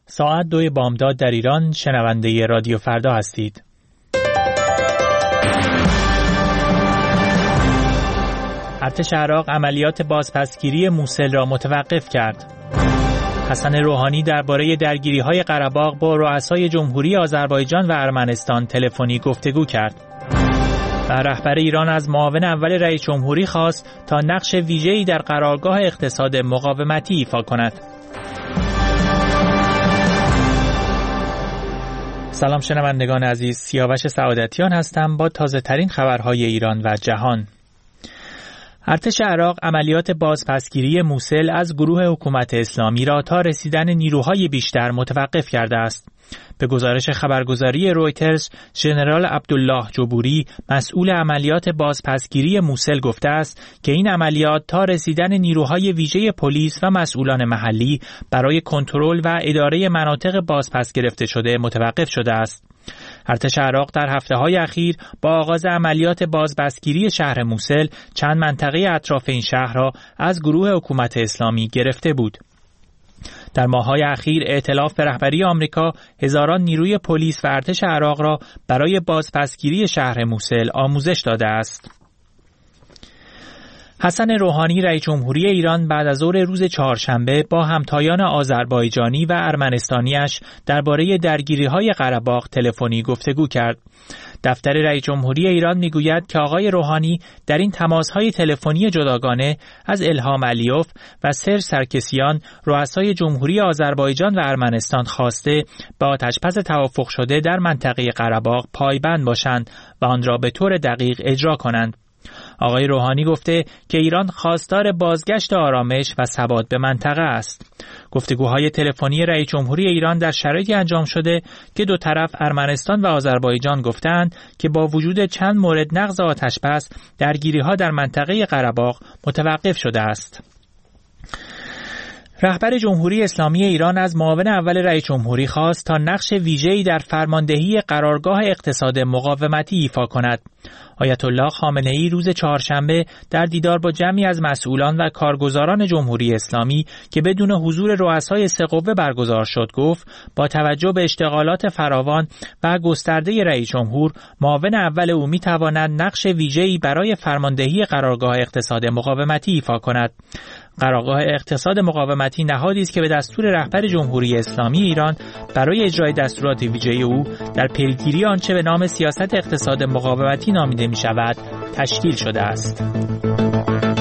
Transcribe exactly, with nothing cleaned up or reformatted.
ساعت دوی بامداد در ایران، شنونده رادیو فردا هستید. ارتش عراق عملیات بازپسگیری موصل را متوقف کرد. حسن روحانی درباره درگیری‌های قره‌باغ با رؤسای جمهوری آذربایجان و ارمنستان تلفنی گفتگو کرد. و رهبر ایران از معاون اول رئیس جمهوری خواست تا نقش ویژه‌ای در قرارگاه اقتصاد مقاومتی ایفا کند. سلام شنوندگان عزیز، سیاوش سعادتیان هستم با تازه ترین خبرهای ایران و جهان. ارتش عراق عملیات بازپسگیری موصل از گروه حکومت اسلامی را تا رسیدن نیروهای بیشتر متوقف کرده است. به گزارش خبرگزاری رویترز، ژنرال عبدالله جبوری مسئول عملیات بازپسگیری موصل گفته است که این عملیات تا رسیدن نیروهای ویژه پلیس و مسئولان محلی برای کنترل و اداره مناطق بازپس گرفته شده متوقف شده است. ارتش عراق در هفته‌های اخیر با آغاز عملیات بازپسگیری شهر موصل چند منطقه اطراف این شهر را از گروه حکومت اسلامی گرفته بود. در ماه‌های اخیر ائتلاف به رهبری آمریکا هزاران نیروی پلیس و ارتش عراق را برای بازپسگیری شهر موصل آموزش داده است. حسن روحانی رئیس جمهوری ایران بعد از ظهر روز چهارشنبه با همتایان آذربایجانی و ارمنستانیش درباره درگیری‌های قره‌باغ تلفنی گفتگو کرد. دفتر رئیس جمهوری ایران میگوید که آقای روحانی در این تماس‌های تلفنی جداگانه از الهام علیوف و سرژ سرکسیان رؤسای جمهوری آذربایجان و ارمنستان خواسته به آتش‌بس توافق شده در منطقه قره‌باغ پایبند باشند و آن را به طور دقیق اجرا کنند. آقای روحانی گفته که ایران خواستار بازگشت آرامش و ثبات به منطقه است. گفتگوهای تلفنی رئیس جمهوری ایران در شرایطی انجام شده که دو طرف ارمنستان و آذربایجان گفتند که با وجود چند مورد نقض آتش‌بس درگیری‌ها در منطقه قره‌باغ متوقف شده است. رهبر جمهوری اسلامی ایران از معاون اول رئیس جمهوری خواست تا نقش ویژه‌ای در فرماندهی قرارگاه اقتصاد مقاومتی ایفا کند. آیت الله خامنه‌ای روز چهارشنبه در دیدار با جمعی از مسئولان و کارگزاران جمهوری اسلامی که بدون حضور رؤسای سه قوه برگزار شد گفت با توجه به اشتغالات فراوان و گسترده رئیس جمهور، معاون اول او می‌تواند نقش ویژه‌ای برای فرماندهی قرارگاه اقتصاد مقاومتی ایفا کند. قرارگاه اقتصاد مقاومتی نهادی است که به دستور رهبر جمهوری اسلامی ایران برای اجرای دستورات ویژه او در پیگیری آنچه به نام سیاست اقتصاد مقاومتی نامیده می شود تشکیل شده است.